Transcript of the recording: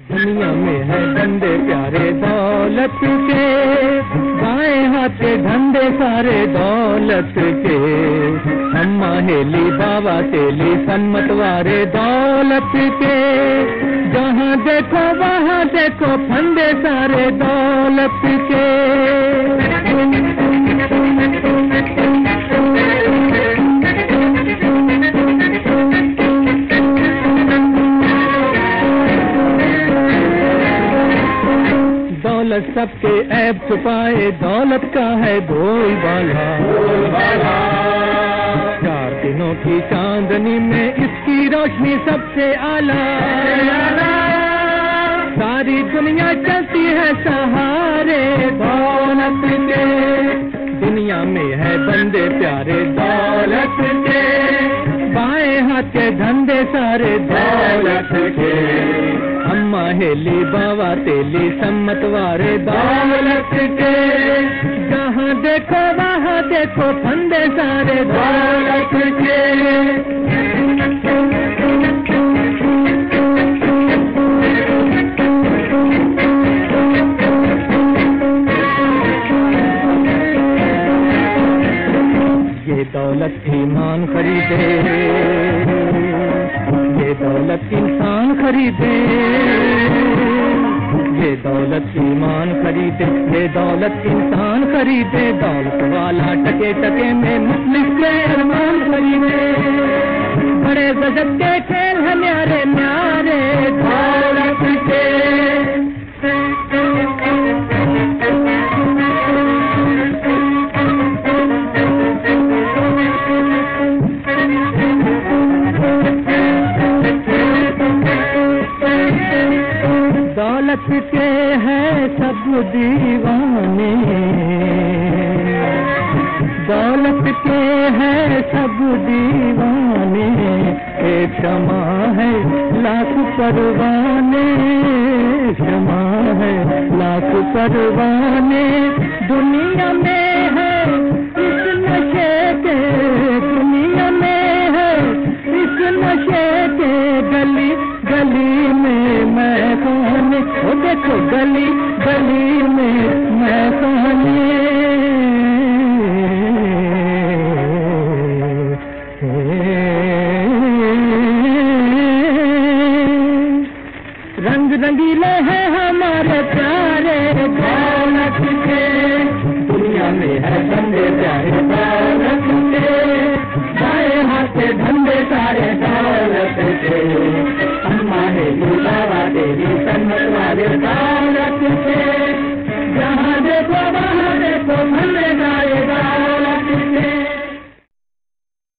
दुनिया में है धंधे प्यारे दौलत के, बाएं हाथ के धंधे सारे दौलत के। अम्मा हेली बाबा तेली सम्मत वारे दौलत के, जहाँ देखो वहाँ देखो फंदे सारे दौलत के। दौलत सबके ऐब छुपाए, दौलत का है बोलबाला। चार दिनों की चांदनी में इसकी रोशनी सबसे आला। सारी दुनिया चलती है सहारे दौलत के, दुनिया में है बंदे प्यारे दौलत के, बाएं हाथ के धंधे सारे दौलत के। अम्मा हेली बाबा तेली सम्मत वारे दौलत के, जहाँ देखो वहाँ देखो फंदे सारे दौलत के। ये दौलत ईमान खरीदे, ये दौलत इंसान खरीदे, ये दौलत ईमान खरीदे, ये दौलत इंसान खरीदे। दौलत वाला टके टके में मुफ्लिस के अरमान खरीदे। बड़े गजब के खेल है न्यारे न्यारे दौलत के। दौलत के हैं सब दीवाने, दौलत के हैं सब दीवाने। एक क्षमा है लाख परवाने, क्षमा है लाख परवाने। दुनिया में है इस नशे के, दुनिया में है इस नशे के। गली गली में मैं खाने, ओ देखो गली गली में मैं खाने। रंग रंगीले हैं हमारे प्यारे दौलत के, दुनिया में है धंधे प्यारे दौलत के, बाएं हाथ से धंधे सारे दौलत के। अम्मा हेली बाबा तेली सम्मत वाले दौलत के, जहाँ देखो वहाँ